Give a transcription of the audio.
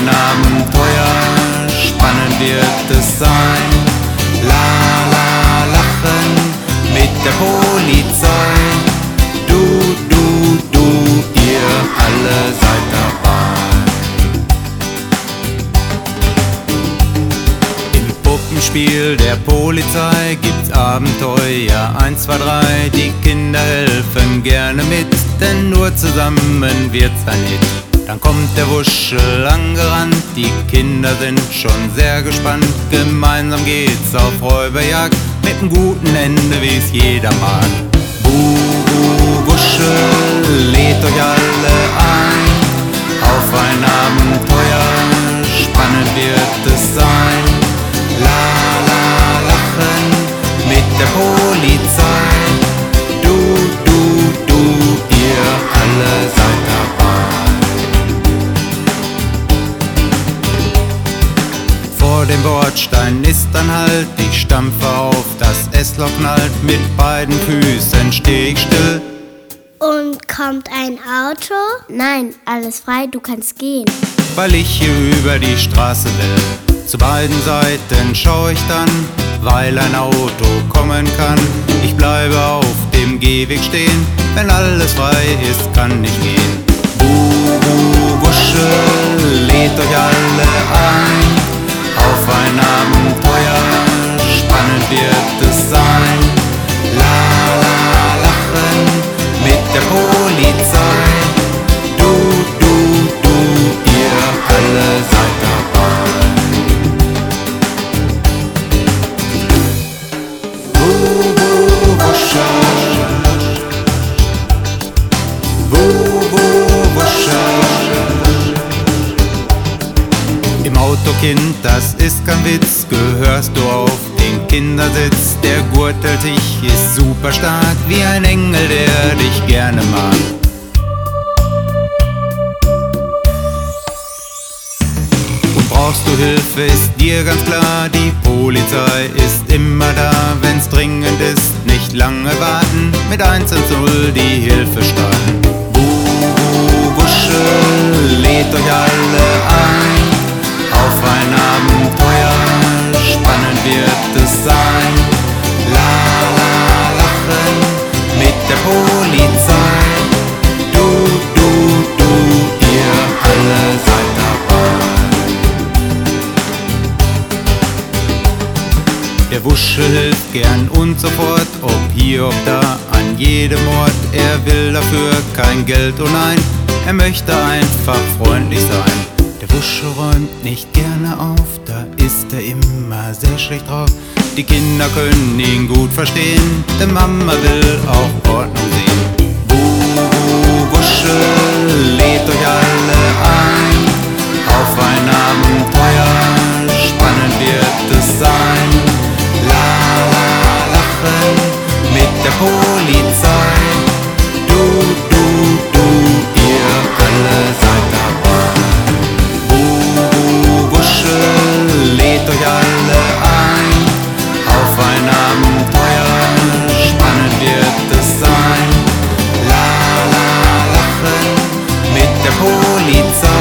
Abenteuer, spannend wird es sein. La la lachen mit der Polizei. Du, ihr alle seid dabei. Im Puppenspiel der Polizei gibt's Abenteuer 1, 2, 3. Die Kinder helfen gerne mit, denn nur zusammen wird's ein Hit. Dann kommt der Wuschel angerannt, die Kinder sind schon sehr gespannt. Gemeinsam geht's auf Räuberjagd, mit einem guten Ende, wie's jeder mag. Buh, Wuschel, lädt euch alle ein, auf ein Abenteuer, spannend wird es sein. La la lachen mit der Polizei. Du, ihr alle seid dabei. Vor dem Bordstein ist dann Halt, ich stampfe auf, das S-Loch knallt, mit beiden Füßen steh ich still. Und kommt ein Auto? Nein, alles frei, du kannst gehen. Weil ich hier über die Straße will. Zu beiden Seiten schau ich dann, weil ein Auto kommen kann. Ich bleibe auf dem Gehweg stehen, wenn alles frei ist, kann ich gehen. Buh, Wuschel, lädt euch alle ein, auf ein Abenteuer, spannend wird es sein. La la lachen mit der Polizei. Du, ihr alle seid dabei. Buh, Wuschel, im Auto, Kind, das ist kein Witz, gehörst du auf den Kindersitz. Der gurtelt dich, ist super stark, wie ein Engel, der dich gerne mag. Und brauchst du Hilfe, ist dir ganz klar, die Polizei ist immer da, wenn's dringend ist, nicht lange warten, mit 110 die Hilfe starten. Buh, Wuschel, lädt euch alle ein, auf ein Abenteuer, spannend wird es sein. La la lachen mit der Polizei. Du, ihr alle seid dabei. Der Wuschel hilft gern und sofort, ob hier, ob da, an jedem Ort. Er will dafür kein Geld, oh nein, er möchte einfach freundlich sein. Der Wuschel räumt nicht gerne auf, da ist er immer sehr schlecht drauf. Die Kinder können ihn gut verstehen, denn Mama will auch Ordnung sehen. Buh, Wuschel, lädt euch alle ein, auf ein Abenteuer, spannend wird es sein. La la lachen mit der Polizei. Du, ihr alle seid dabei. Wuschel, lädt euch alle ein, auf ein Abenteuer, spannend wird es sein. La la lachen mit der Polizei.